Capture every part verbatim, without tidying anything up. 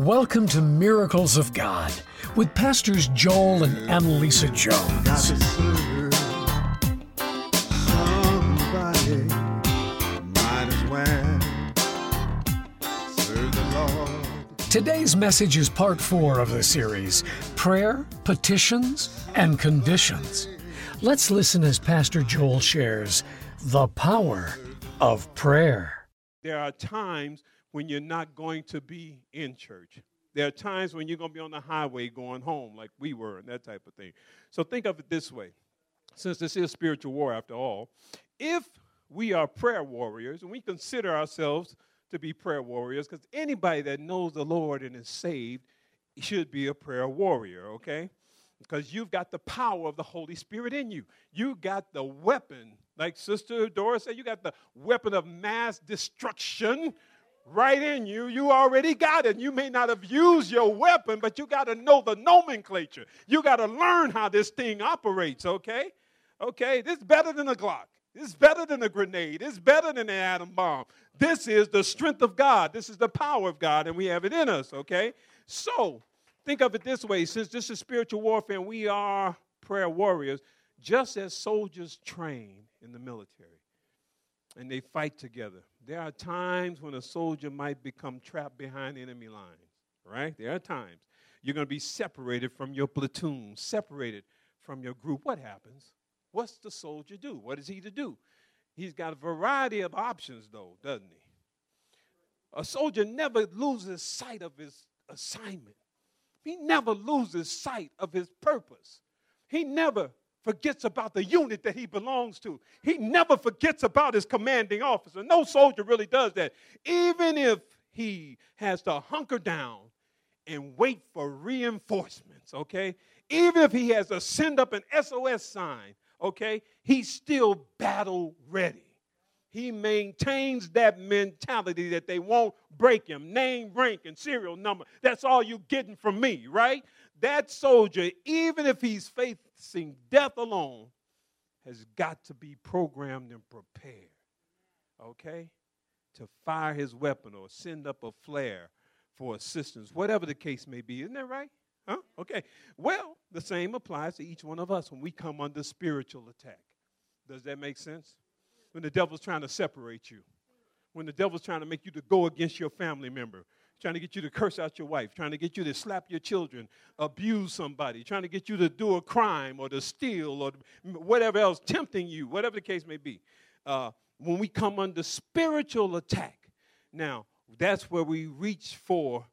Welcome to Miracles of God with Pastors Joel and Annalisa Jones. Somebody might as well serve the Lord. Today's message is part four of the series, Prayer, Petitions, and Conditions. Let's listen as Pastor Joel shares the power of prayer. There are times when you're not going to be in church. There are times when you're going to be on the highway going home like we were and that type of thing. So think of it this way. Since this is spiritual war after all, if we are prayer warriors and we consider ourselves to be prayer warriors, because anybody that knows the Lord and is saved should be a prayer warrior, okay? Because you've got the power of the Holy Spirit in you. You got the weapon, like Sister Dora said, you got the weapon of mass destruction right in you. You already got it. You may not have used your weapon, but you got to know the nomenclature. You got to learn how this thing operates, okay? Okay, this is better than a Glock. This is better than a grenade. It's better than an atom bomb. This is the strength of God. This is the power of God, and we have it in us, okay? So think of it this way. Since this is spiritual warfare and we are prayer warriors, just as soldiers train in the military and they fight together, there are times when a soldier might become trapped behind enemy lines, right? There are times you're going to be separated from your platoon, separated from your group. What happens? What's the soldier do? What is he to do? He's got a variety of options, though, doesn't he? A soldier never loses sight of his assignment. He never loses sight of his purpose. He never forgets about the unit that he belongs to. He never forgets about his commanding officer. No soldier really does that. Even if he has to hunker down and wait for reinforcements, okay? Even if he has to send up an S O S sign, okay? He's still battle ready. He maintains that mentality that they won't break him. Name, rank, and serial number. That's all you're getting from me, right? That soldier, even if he's facing death alone, has got to be programmed and prepared, okay, to fire his weapon or send up a flare for assistance, whatever the case may be. Isn't that right? Huh? Okay. Well, the same applies to each one of us when we come under spiritual attack. Does that make sense? When the devil's trying to separate you, when the devil's trying to make you to go against your family member, trying to get you to curse out your wife, trying to get you to slap your children, abuse somebody, trying to get you to do a crime or to steal or whatever else, tempting you, whatever the case may be. Uh, when we come under spiritual attack, now that's where we reach for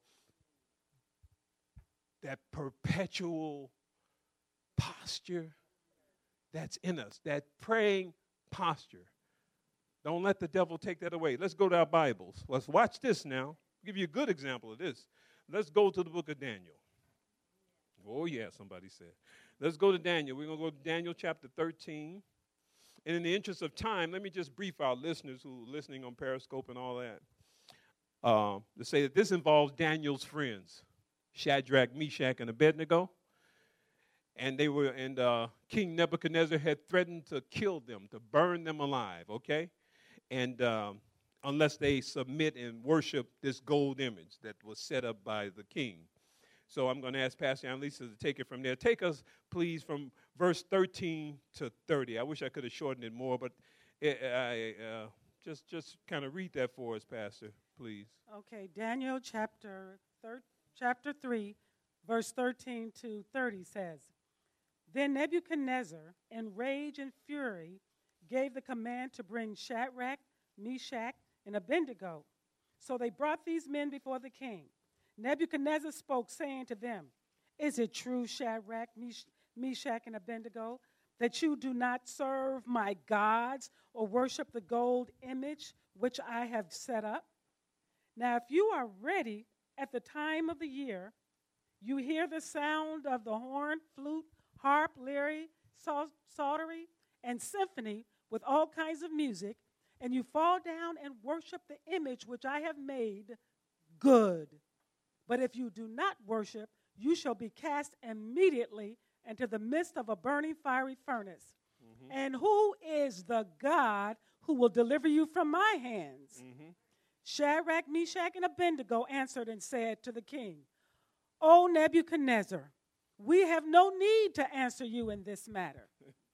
that perpetual posture that's in us, that praying posture. Don't let the devil take that away. Let's go to our Bibles. Let's watch this now. I'll give you a good example of this. Let's go to the book of Daniel. Oh, yeah, somebody said. Let's go to Daniel. We're going to go to Daniel chapter thirteen. And in the interest of time, let me just brief our listeners who are listening on Periscope and all that. Uh, to say that this involves Daniel's friends, Shadrach, Meshach, and Abednego. And they were, and uh, King Nebuchadnezzar had threatened to kill them, to burn them alive, okay? And um, unless they submit and worship this gold image that was set up by the king. So I'm going to ask Pastor Annalisa to take it from there. Take us, please, from verse thirteen to thirty. I wish I could have shortened it more, but it, I, uh, just just kind of read that for us, Pastor, please. Okay, Daniel chapter thir- chapter three, verse thirteen to thirty says, Then Nebuchadnezzar, in rage and fury, gave the command to bring Shadrach, Meshach, and Abednego. So they brought these men before the king. Nebuchadnezzar spoke, saying to them, Is it true, Shadrach, Meshach, and Abednego, that you do not serve my gods or worship the gold image which I have set up? Now, if you are ready at the time of the year, you hear the sound of the horn, flute, harp, lyre, psaltery, and symphony with all kinds of music, and you fall down and worship the image which I have made, good. But if you do not worship, you shall be cast immediately into the midst of a burning fiery furnace. Mm-hmm. And who is the God who will deliver you from my hands? Mm-hmm. Shadrach, Meshach, and Abednego answered and said to the king, O Nebuchadnezzar, we have no need to answer you in this matter.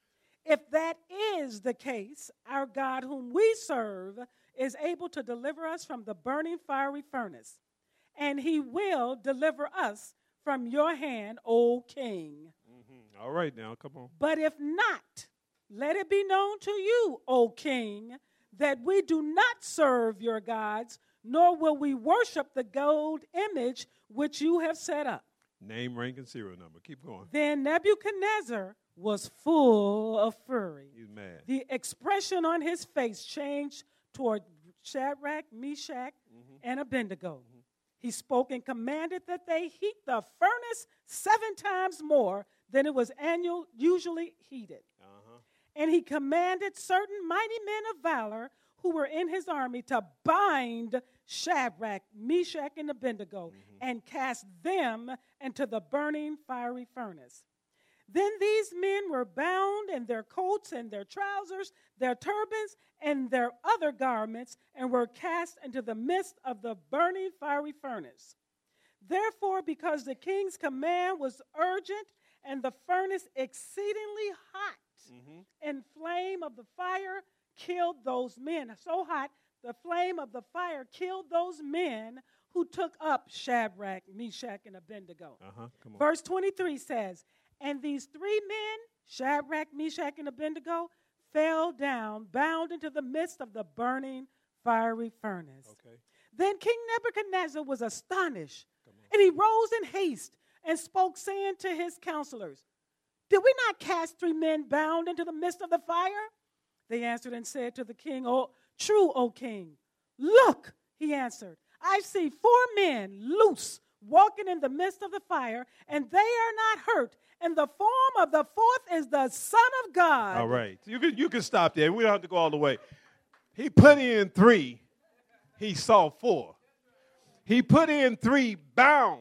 If that is the case, our God whom we serve is able to deliver us from the burning fiery furnace, and he will deliver us from your hand, O king. Mm-hmm. All right now, come on. But if not, let it be known to you, O king, that we do not serve your gods, nor will we worship the gold image which you have set up. Name, rank, and serial number. Keep going. Then Nebuchadnezzar was full of fury. He's mad. The expression on his face changed toward Shadrach, Meshach, mm-hmm. and Abednego. Mm-hmm. He spoke and commanded that they heat the furnace seven times more than it was annual, usually heated. Uh-huh. And he commanded certain mighty men of valor who were in his army to bind Shadrach, Meshach, and Abednego mm-hmm. and cast them into the burning fiery furnace. Then these men were bound in their coats and their trousers, their turbans, and their other garments, and were cast into the midst of the burning fiery furnace. Therefore, because the king's command was urgent and the furnace exceedingly hot, mm-hmm. and flame of the fire killed those men. So hot, the flame of the fire killed those men who took up Shadrach, Meshach, and Abednego. Uh-huh. Come on. Verse twenty-three says, and these three men, Shadrach, Meshach, and Abednego, fell down, bound into the midst of the burning fiery furnace. Okay. Then King Nebuchadnezzar was astonished, and he rose in haste and spoke, saying to his counselors, did we not cast three men bound into the midst of the fire? They answered and said to the king, oh, true, O king. Look, he answered, I see four men loose, walking in the midst of the fire, and they are not hurt. And the form of the fourth is the Son of God. All right. You can, you can stop there. We don't have to go all the way. He put in three. He saw four. He put in three bound,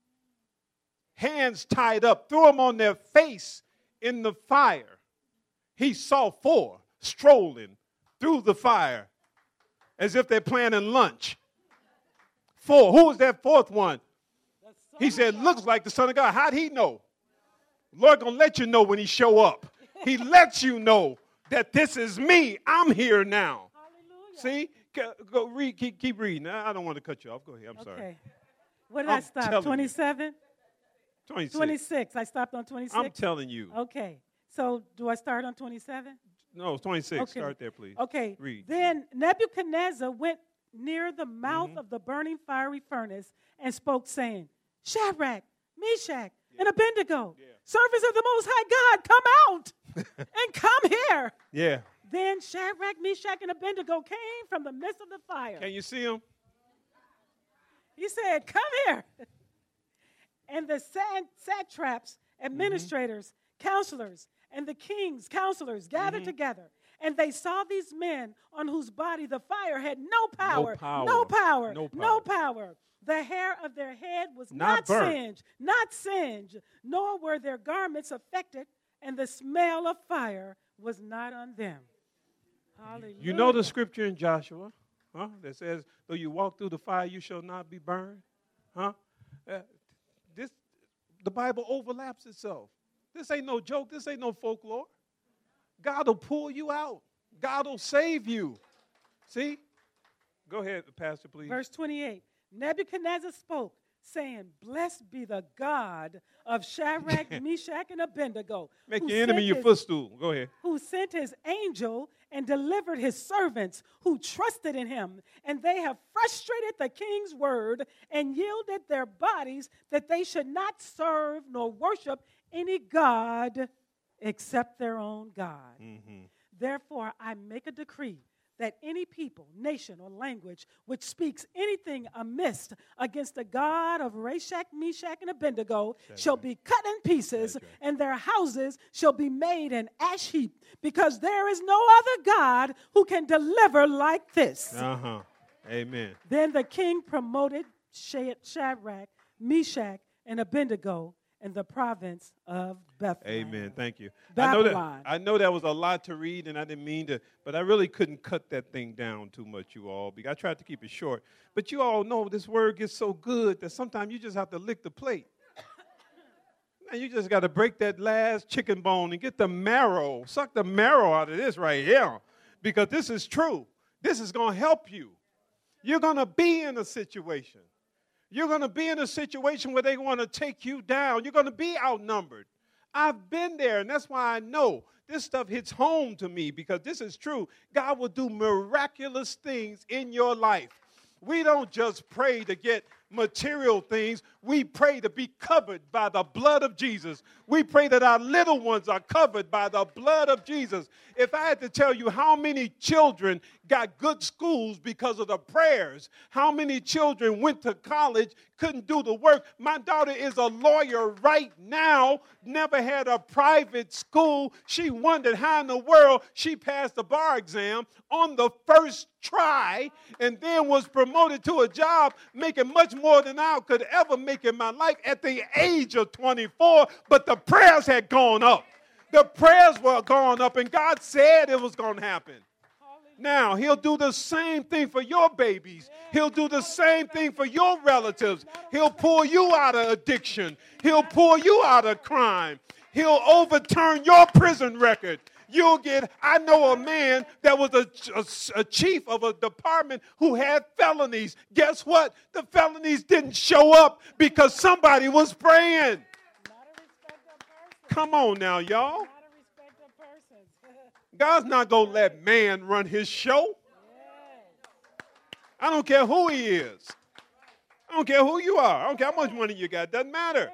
hands tied up, threw them on their face in the fire. He saw four strolling through the fire as if they're planning lunch. Four. Who was that fourth one? He said, looks like the Son of God. How'd he know? Lord gonna let you know when he show up. He lets you know that this is me. I'm here now. Hallelujah. See? Go, go read. Keep, keep reading. I don't want to cut you off. Go ahead. I'm okay. sorry. What did I'm I stop? twenty-seven? twenty-six. twenty-six. I stopped on twenty-six? I'm telling you. Okay. So do I start on twenty-seven? No, it's twenty-six. Okay. Start there, please. Okay. Read. Then Nebuchadnezzar went near the mouth mm-hmm. of the burning fiery furnace and spoke, saying, Shadrach, Meshach, yeah. and Abednego, yeah. servants of the Most High God, come out and come here. Yeah. Then Shadrach, Meshach, and Abednego came from the midst of the fire. Can you see them? He said, come here. And the satraps, administrators, mm-hmm. counselors, and the king's counselors gathered mm-hmm. together. And they saw these men on whose body the fire had no power. No power. No power. No power. No power. The hair of their head was not, not singed, not singed, nor were their garments affected, and the smell of fire was not on them. Hallelujah. You know the scripture in Joshua, huh? That says, though you walk through the fire, you shall not be burned. Huh? Uh, this, the Bible overlaps itself. This ain't no joke. This ain't no folklore. God will pull you out. God will save you. See? Go ahead, Pastor, please. Verse twenty-eight. Nebuchadnezzar spoke, saying, blessed be the God of Shadrach, Meshach, and Abednego. Make your enemy your his, footstool. Go ahead. Who sent his angel and delivered his servants who trusted in him. And they have frustrated the king's word and yielded their bodies that they should not serve nor worship any god except their own God. Mm-hmm. Therefore, I make a decree that any people, nation, or language which speaks anything amiss against the God of Rashach, Meshach, and Abednego That's shall right. be cut in pieces, right. and their houses shall be made an ash heap, because there is no other God who can deliver like this. Uh-huh. Amen. Then the king promoted Shadrach, Meshach, and Abednego in the province of Bethlehem. Amen. Thank you. Babylon. I know that I know that was a lot to read, and I didn't mean to, but I really couldn't cut that thing down too much, you all, because I tried to keep it short. But you all know this word gets so good that sometimes you just have to lick the plate. And you just got to break that last chicken bone and get the marrow, suck the marrow out of this right here, because this is true. This is going to help you. You're going to be in a situation. You're going to be in a situation where they want to take you down. You're going to be outnumbered. I've been there, and that's why I know this stuff hits home to me, because this is true. God will do miraculous things in your life. We don't just pray to get material things. We pray to be covered by the blood of Jesus. We pray that our little ones are covered by the blood of Jesus. If I had to tell you how many children got good schools because of the prayers, how many children went to college, couldn't do the work. My daughter is a lawyer right now, never had a private school. She wondered how in the world she passed the bar exam on the first try, and then was promoted to a job making much more than I could ever make in my life at the age of twenty-four. But the prayers had gone up. The prayers were going up, and God said it was going to happen. Now, he'll do the same thing for your babies. He'll do the same thing for your relatives. He'll pull you out of addiction. He'll pull you out of crime. He'll overturn your prison record. You'll get, I know a man that was a, a, a chief of a department who had felonies. Guess what? The felonies didn't show up because somebody was praying. Come on now, y'all. God's not going to let man run his show. I don't care who he is. I don't care who you are. I don't care how much money you got. Doesn't matter.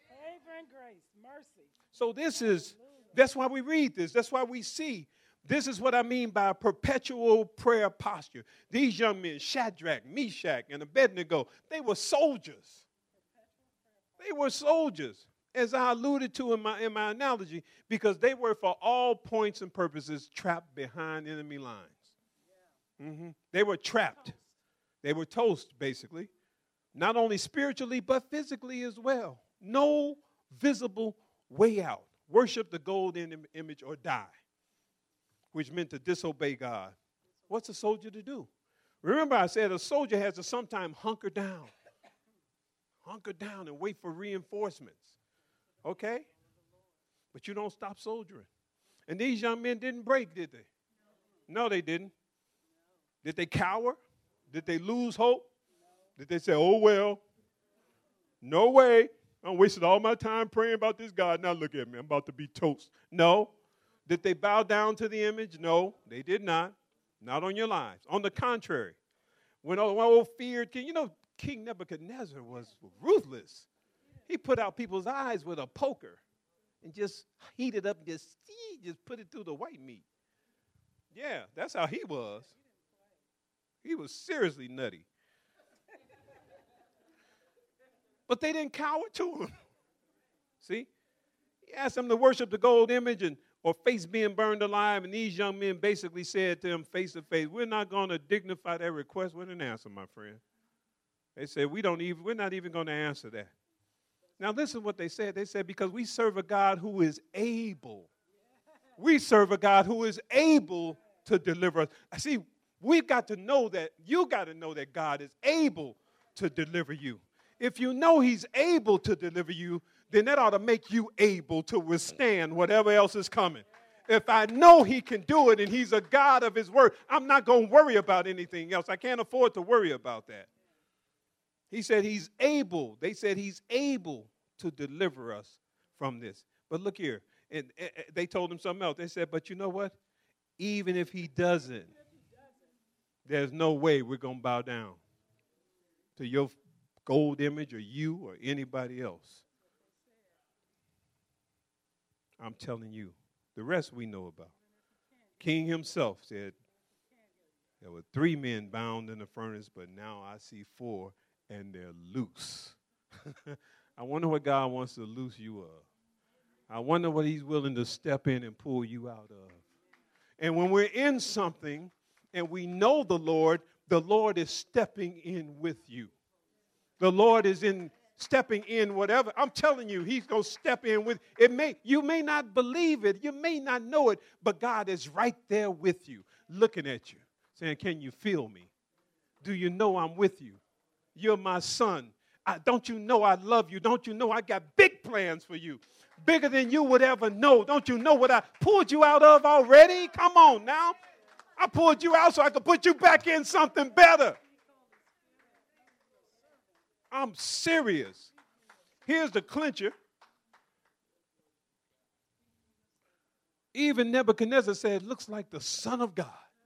So this is, that's why we read this. That's why we see. This is what I mean by a perpetual prayer posture. These young men, Shadrach, Meshach, and Abednego, they were soldiers. They were soldiers, as I alluded to in my, in my analogy, because they were, for all points and purposes, trapped behind enemy lines. Mm-hmm. They were trapped. They were toast, basically, not only spiritually, but physically as well. No visible way out. Worship the golden im- image or die, which meant to disobey God. What's a soldier to do? Remember, I said a soldier has to sometimes hunker down. Hunker down and wait for reinforcements. Okay? But you don't stop soldiering. And these young men didn't break, did they? No, they didn't. Did they cower? Did they lose hope? Did they say, oh, well, no way. I'm wasting all my time praying about this God. Now look at me. I'm about to be toast. No. Did they bow down to the image? No, they did not. Not on your lives. On the contrary, when old, when old feared king, you know, King Nebuchadnezzar was ruthless. He put out people's eyes with a poker and just heated up and just, just put it through the white meat. Yeah, that's how he was. He was seriously nutty. But they didn't cower to him. See? He asked them to worship the gold image and or face being burned alive, and these young men basically said to him face to face, we're not going to dignify that request with an answer, my friend. They said, we don't even, we're not even going to answer that. Now, listen what they said. They said, because we serve a God who is able. We serve a God who is able to deliver us. I see, we've got to know that, you got to know that God is able to deliver you. If you know he's able to deliver you, then that ought to make you able to withstand whatever else is coming. If I know he can do it and he's a God of his word, I'm not going to worry about anything else. I can't afford to worry about that. He said he's able. They said he's able to deliver us from this. But look here. And they told him something else. They said, but you know what? Even if he doesn't, there's no way we're going to bow down to your gold image or you or anybody else. I'm telling you. The rest we know about. King himself said, there were three men bound in the furnace, but now I see four, and they're loose. I wonder what God wants to loose you of. I wonder what he's willing to step in and pull you out of. And when we're in something and we know the Lord, the Lord is stepping in with you. The Lord is in stepping in whatever. I'm telling you, he's going to step in with it. May you may not believe it, you may not know it, but God is right there with you, looking at you, saying, can you feel me? Do you know I'm with you? You're my son. I, don't you know I love you? Don't you know I got big plans for you? Bigger than you would ever know. Don't you know what I pulled you out of already? Come on now. I pulled you out so I could put you back in something better. I'm serious. Here's the clincher. Even Nebuchadnezzar said, looks like the Son of God.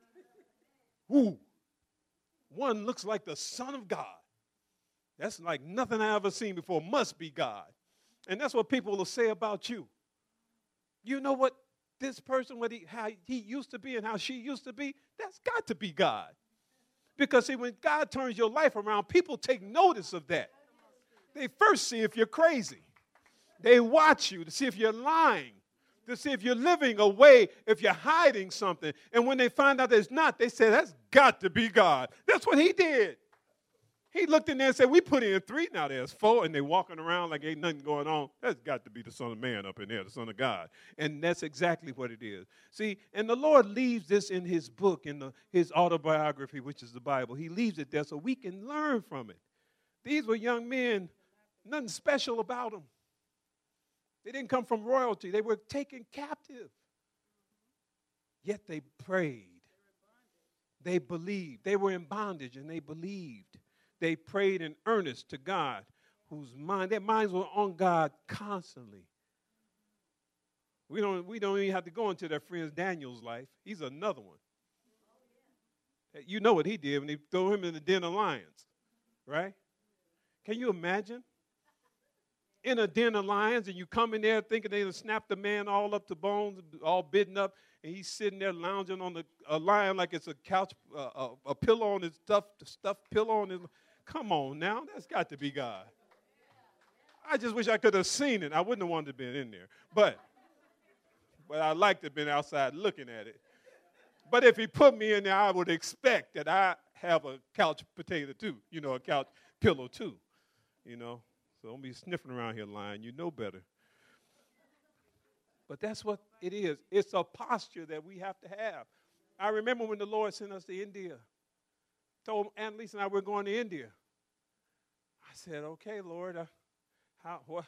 Ooh. One looks like the Son of God. That's like nothing I ever seen before. Must be God. And that's what people will say about you. You know what this person, what he, how he used to be and how she used to be, that's got to be God. Because, see, when God turns your life around, people take notice of that. They first see if you're crazy. They watch you to see if you're lying, to see if you're living away, if you're hiding something. And when they find out it's not, they say, that's got to be God. That's what he did. He looked in there and said, we put in three, now there's four, and they're walking around like ain't nothing going on. That's got to be the Son of Man up in there, the Son of God. And that's exactly what it is. See, and the Lord leaves this in his book, in the, his autobiography, which is the Bible. He leaves it there so we can learn from it. These were young men, nothing special about them. They didn't come from royalty. They were taken captive. Yet they prayed. They believed. They were in bondage, and they believed. They prayed in earnest to God, whose mind, their minds were on God constantly. We don't, we don't even have to go into their friend Daniel's life. He's another one. You know what he did when they threw him in the den of lions, right? Can you imagine? In a den of lions, and you come in there thinking they're going to snap the man all up to bones, all bitten up, and he's sitting there lounging on the, a lion like it's a couch, uh, a, a pillow on his stuffed, stuffed pillow on his. Come on now, that's got to be God. I just wish I could have seen it. I wouldn't have wanted to be in there, but but I'd like to have been outside looking at it. But if he put me in there, I would expect that I have a couch potato too, you know, a couch pillow too, you know. So don't be sniffing around here, lion. You know better. But that's what it is. It's a posture that we have to have. I remember when the Lord sent us to India. Told Annalise and I we're going to India. I said, okay, Lord. Uh, how? What?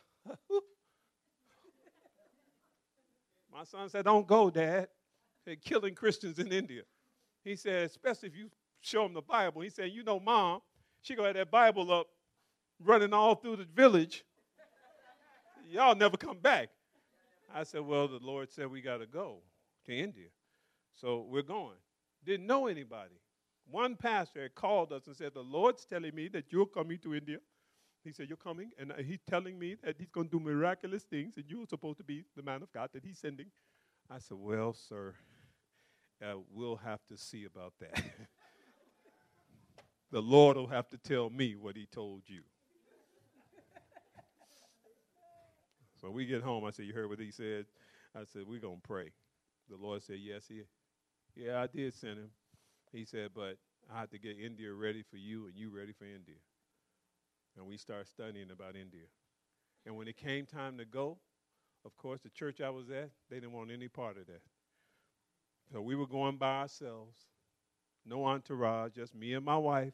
My son said, don't go, Dad. They're killing Christians in India. He said, especially if you show them the Bible. He said, you know, Mom, she going to have that Bible up running all through the village. Y'all never come back. I said, well, the Lord said we got to go to India. So we're going. Didn't know anybody. One pastor had called us and said, the Lord's telling me that you're coming to India. He said, you're coming, and he's telling me that he's going to do miraculous things, and you're supposed to be the man of God that he's sending. I said, well, sir, uh, we'll have to see about that. The Lord will have to tell me what he told you. So we get home. I said, you heard what he said? I said, we're going to pray. The Lord said, yes, he, yeah, I did send him. He said, but I have to get India ready for you and you ready for India. And we started studying about India. And when it came time to go, of course, the church I was at, they didn't want any part of that. So we were going by ourselves. No entourage, just me and my wife.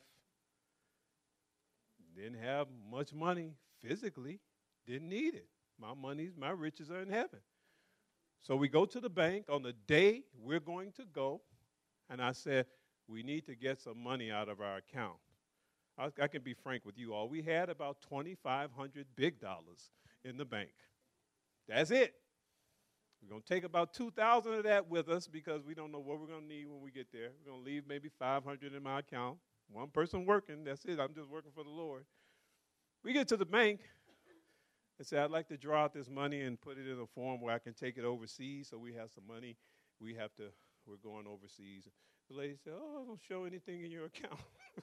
Didn't have much money physically. Didn't need it. My money's, my riches are in heaven. So we go to the bank on the day we're going to go, and I said, we need to get some money out of our account. I, I can be frank with you all. We had about twenty-five hundred big dollars in the bank. That's it. We're going to take about two thousand of that with us because we don't know what we're going to need when we get there. We're going to leave maybe five hundred in my account. One person working, that's it. I'm just working for the Lord. We get to the bank and say, I'd like to draw out this money and put it in a form where I can take it overseas so we have some money. We have to, we're going overseas. The lady said, oh, I don't show anything in your account.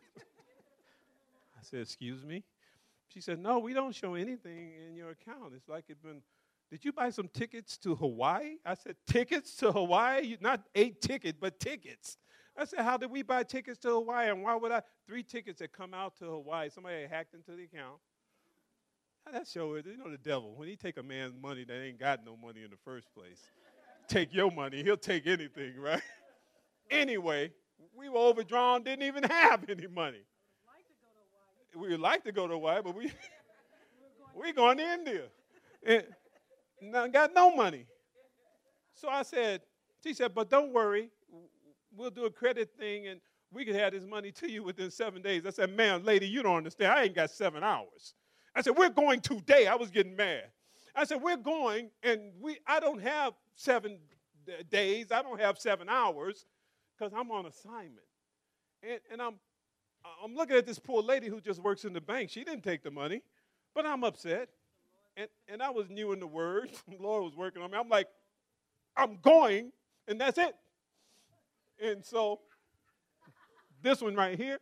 I said, excuse me? She said, no, we don't show anything in your account. It's like it's been, did you buy some tickets to Hawaii? I said, tickets to Hawaii? Not a ticket, but tickets. I said, how did we buy tickets to Hawaii? And why would I? Three tickets had come out to Hawaii. Somebody had hacked into the account. That show is, you know, the devil, when he take a man's money that ain't got no money in the first place, take your money, he'll take anything, right? Anyway, we were overdrawn, didn't even have any money. We would like to go to Hawaii, but we we going to India. And not got no money. So I said, she said, but don't worry, we'll do a credit thing and we can have this money to you within seven days. I said, ma'am, lady, you don't understand. I ain't got seven hours. I said, we're going today. I was getting mad. I said, we're going, and we. I don't have seven d- days. I don't have seven hours because I'm on assignment. And, and I'm I'm looking at this poor lady who just works in the bank. She didn't take the money, but I'm upset. And, and I was new in the word. The Lord was working on me. I'm like, I'm going, and that's it. And so this one right here,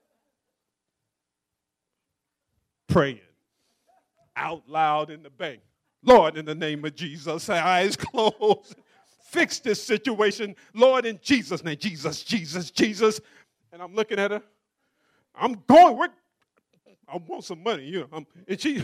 praying out loud in the bank. Lord, in the name of Jesus, eyes closed. Fix this situation. Lord, in Jesus' name, Jesus, Jesus, Jesus. And I'm looking at her. I'm going. We're, I want some money. You know, I'm, and she,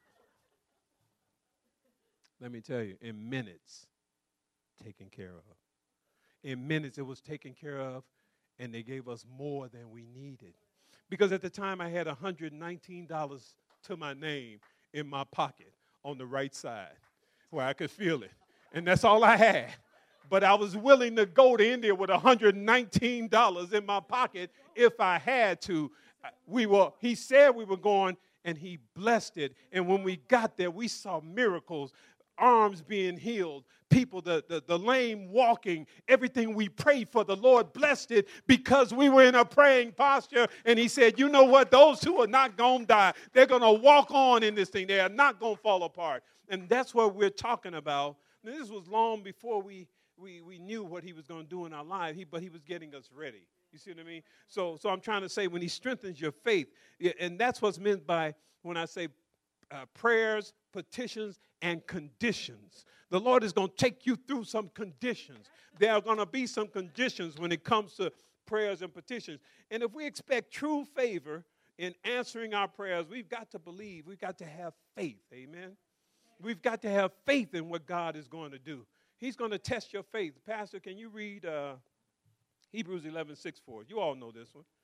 let me tell you, in minutes, taken care of. In minutes, it was taken care of, and they gave us more than we needed. Because at the time, I had one hundred nineteen dollars to my name in my pocket on the right side where I could feel it. And that's all I had. But I was willing to go to India with one hundred nineteen dollars in my pocket if I had to. We were, he said we were going, and he blessed it. And when we got there, we saw miracles, arms being healed, people, the, the, the lame walking, everything we prayed for, the Lord blessed it because we were in a praying posture. And he said, you know what? Those two are not going to die. They're going to walk on in this thing. They are not going to fall apart. And that's what we're talking about. Now, this was long before we, we, we knew what he was going to do in our life, he, but he was getting us ready. You see what I mean? So, so I'm trying to say when he strengthens your faith, and that's what's meant by when I say uh, prayers, petitions, and conditions. The Lord is going to take you through some conditions. There are going to be some conditions when it comes to prayers and petitions. And if we expect true favor in answering our prayers, we've got to believe. We've got to have faith. Amen? We've got to have faith in what God is going to do. He's going to test your faith. Pastor, can you read uh, Hebrews eleven six for us? You all know this one.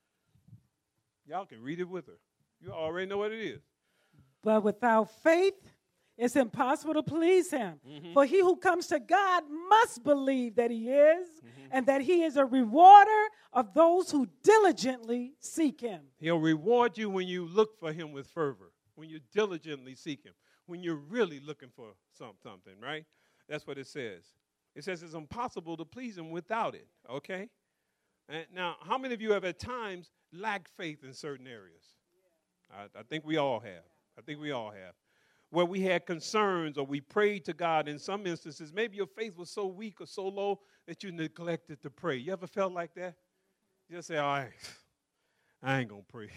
Y'all can read it with her. You already know what it is. But without faith, it's impossible to please him. Mm-hmm. For he who comes to God must believe that he is, mm-hmm. and that he is a rewarder of those who diligently seek him. He'll reward you when you look for him with fervor, when you diligently seek him, when you're really looking for some, something, right? That's what it says. It says it's impossible to please him without it, okay? And now, how many of you have at times lacked faith in certain areas? Yeah. I, I think we all have. I think we all have. Where we had concerns or we prayed to God in some instances, maybe your faith was so weak or so low that you neglected to pray. You ever felt like that? You just say, all right, I ain't going to pray.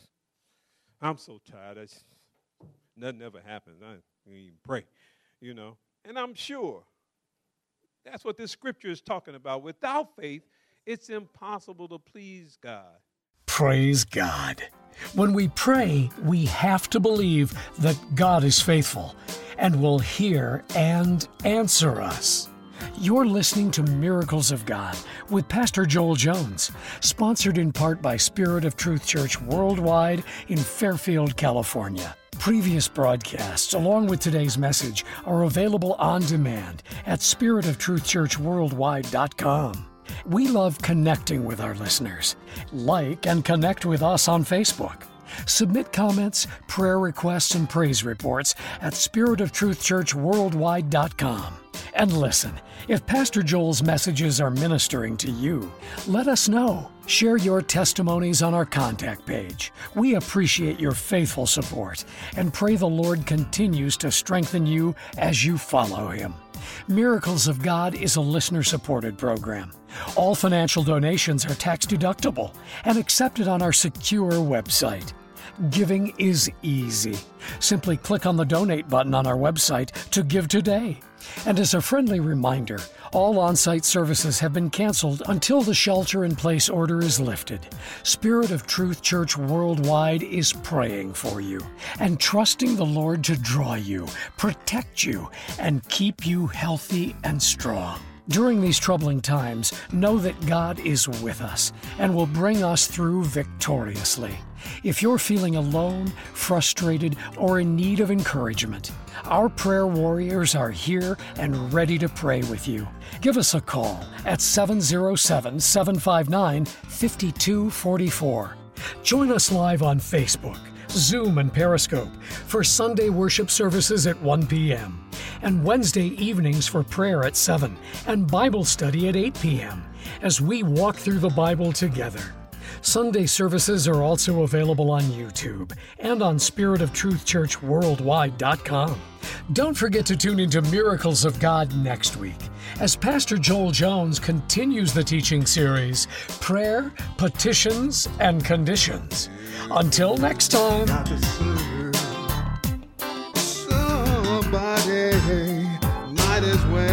I'm so tired. I just, nothing ever happens. I don't even pray, you know. And I'm sure that's what this scripture is talking about. Without faith, it's impossible to please God. Praise God. When we pray, we have to believe that God is faithful and will hear and answer us. You're listening to Miracles of God with Pastor Joel Jones, sponsored in part by Spirit of Truth Church Worldwide in Fairfield, California. Previous broadcasts, along with today's message, are available on demand at spirit of truth church worldwide dot com. We love connecting with our listeners. Like and connect with us on Facebook. Submit comments, prayer requests, and praise reports at spirit of truth church worldwide dot com. And listen, if Pastor Joel's messages are ministering to you, let us know. Share your testimonies on our contact page. We appreciate your faithful support and pray the Lord continues to strengthen you as you follow Him. Miracles of God is a listener-supported program. All financial donations are tax-deductible and accepted on our secure website. Giving is easy. Simply click on the donate button on our website to give today. And as a friendly reminder, all on-site services have been canceled until the shelter-in-place order is lifted. Spirit of Truth Church Worldwide is praying for you and trusting the Lord to draw you, protect you, and keep you healthy and strong. During these troubling times, know that God is with us and will bring us through victoriously. If you're feeling alone, frustrated, or in need of encouragement, our prayer warriors are here and ready to pray with you. Give us a call at seven oh seven, seven five nine, five two four four. Join us live on Facebook, Zoom, and Periscope for Sunday worship services at one p.m. and Wednesday evenings for prayer at seven and Bible study at eight p.m. as we walk through the Bible together. Sunday services are also available on YouTube and on spirit of truth church worldwide dot com. Don't forget to tune into Miracles of God next week as Pastor Joel Jones continues the teaching series, Prayer, Petitions, and Conditions. Until next time. Got to serve somebody, might as well.